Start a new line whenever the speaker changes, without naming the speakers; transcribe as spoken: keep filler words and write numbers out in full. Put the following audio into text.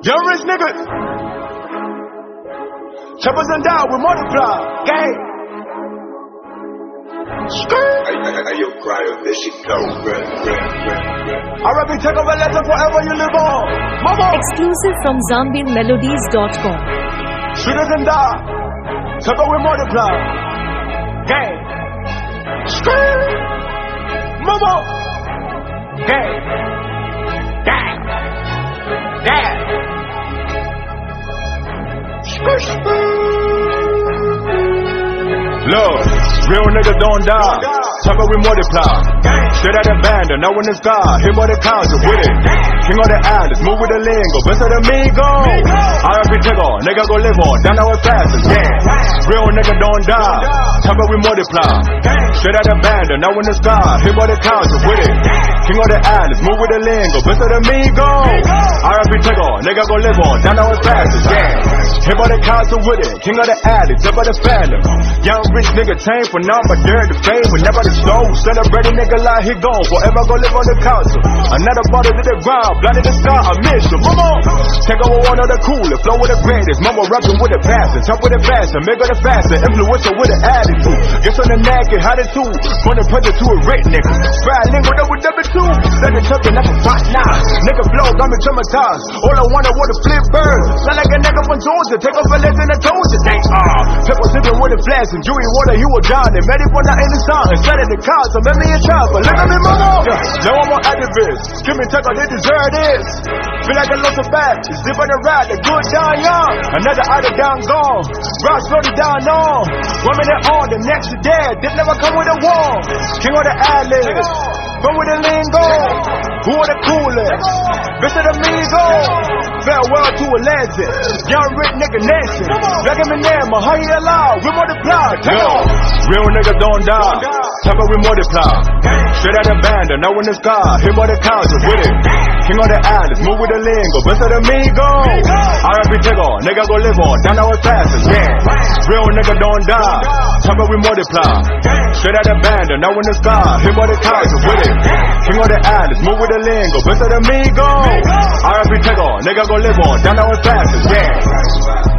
Young rich nigga. Choppers and down, we multiply. Gang. Skirt.
Hey, yo, cryo, this shit go.
R I P take over legend forever you live on. Mama.
Exclusive from Zambian Melodies dot com.
Shooters and die. Chopper we multiply. Gang. Skirt. Mama. Gang. Gang. Gang. Skirt. Love, real niggas don't die. Chopper we multiply. Straight out the band, now in the sky. Hit by the council with it. King of the islands, move with the lingo. Best of the Migo. R I P Tigger, nigga go live on. Down our fastest, yeah. Real nigga don't die. Chopper we multiply. Straight out the band, now in the sky. Hit by the council with it. King of the islands, move with the lingo. Best of the Migo. R I P Tigger, nigga go live on. Down our fastest, yeah. Hit by the council with it. King of the islands, up by the phantom. Young rich nigga chain for now, my dirt, the fame, whenever the show. Celebrate a nigga like he gone, forever go live on the council. Another body to the ground, blind in the sky, I miss you, mama. Take over one of the coolest, flow with the greatest. Mama rapping with the passion, top with the fashion, make her the faster, influential with the attitude. Gets on the neck and had it too, put the pressure to a rate nigga. Bad lingo that with number two, send it chucking up a fight now. Nigga flow, got me traumatized. All I wanted was a flip bird. Sound like a nigga from Georgia, take off a lens and I told you, thank ah. People sitting with the flash and Jury water, he was down and ready for nothing in the sun. Instead of the car, so let me a chopper. Look at me, mama. Yeah, now I'm on activist. Give me take on they deserve this. Feel like I lost a bat. Zip on the ride, the good down young. Another other down gone. Rock slowly down on. One minute on, the next is dead. Dip never come with a wall. King of the ad-libs. Come with the lingo. Who are the coolest? Visit Amigo. Farewell to a legend. Young rich nigga nation. Back in my name, how you alive? We multiply. Yo, real niggas don't die. Chopper we multiply. Straight out the band, now in the sky. Hit by the council with it. King of the islands, move with the lingo. Best of the Migo. R I P Tigger, nigga go live on. Down our fastest, yeah. Real nigga don't die. Chopper we multiply. Straight out the band, now in the sky. Hit by the council with it. King of the islands, move with the lingo. Best of the Migo. R I P Tigger, nigga go live on. Down our fastest, yeah.